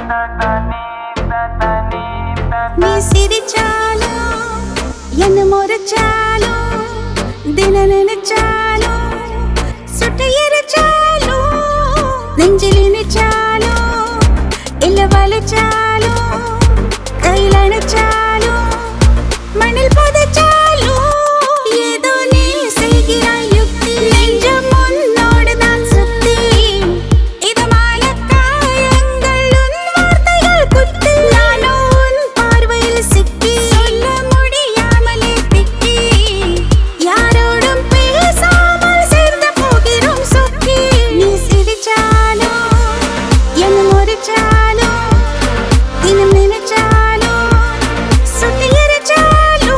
நீ சிரிச்சாலும் என்ன முறைச்சாலும் தின நினைச்சாலும் சுட்டு எரிச்சாலும் நெஞ்சில் இணைச்சாலும் இல்ல வலிச்சாலும் கையில் அணைச்சாலும் மண்ணில் புதைச்சாலும் ஏதோ நீ செய்கிறாய் யுக்தி நெஞ்சம் உன்னோடு தான் சுத்தி இதமான காயங்கள் உன் வார்த்தைகள் குத்தி நானோ உன் பார்வையில் சிக்கி சொல்ல முடியாமலே திக்கி யாரோடும் பேசாமல் சேர்ந்து போகிறோம் சொக்கி நீ சிரிச்சாலும் என்ன முறைச்சாலும் தினம் நினைச்சாலும் சுத்தி எரிச்சாலும்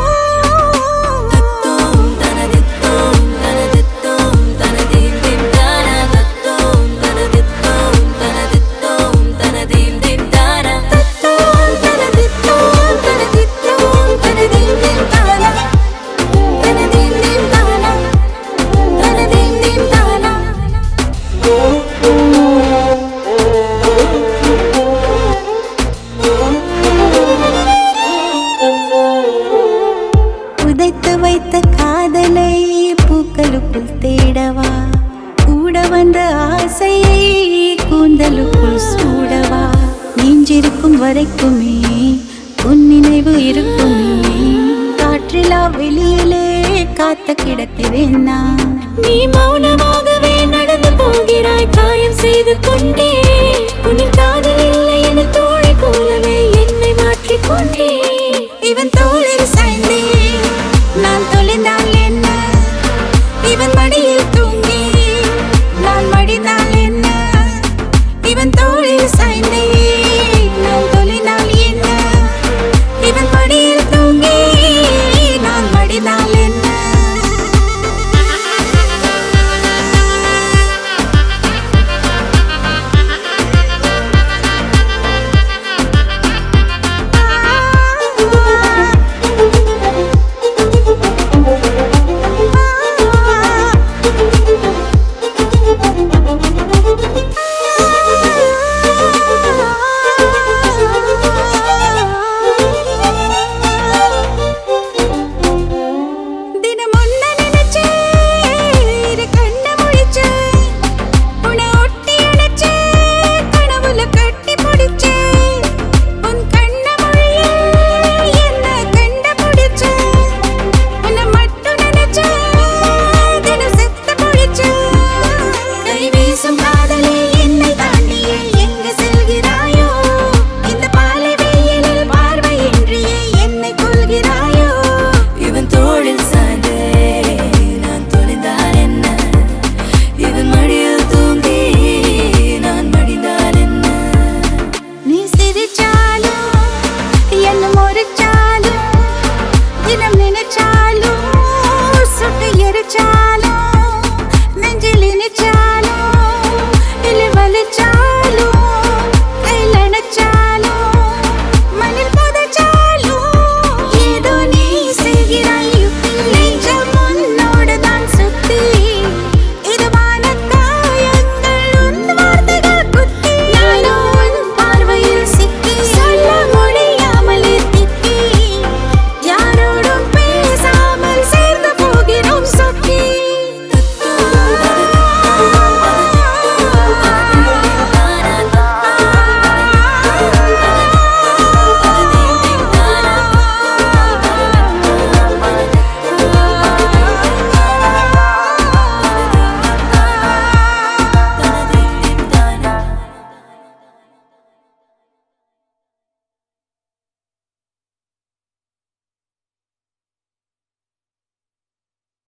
புதைத்து வைத்த காதலை பூக்களுக்குள் தேடவா கூட வந்த ஆசையை கூந்தலுக்குள் சூடவா நெஞ்சிருக்கும் வரைக்குமே உன் நினைவு இருக்குமே காற்றிலா வெளியிலே காத்து கிடக்கிறேன் நான் நீ மௌனமாகவே நடந்து போகிறாய் காயம் செய்து கொண்டே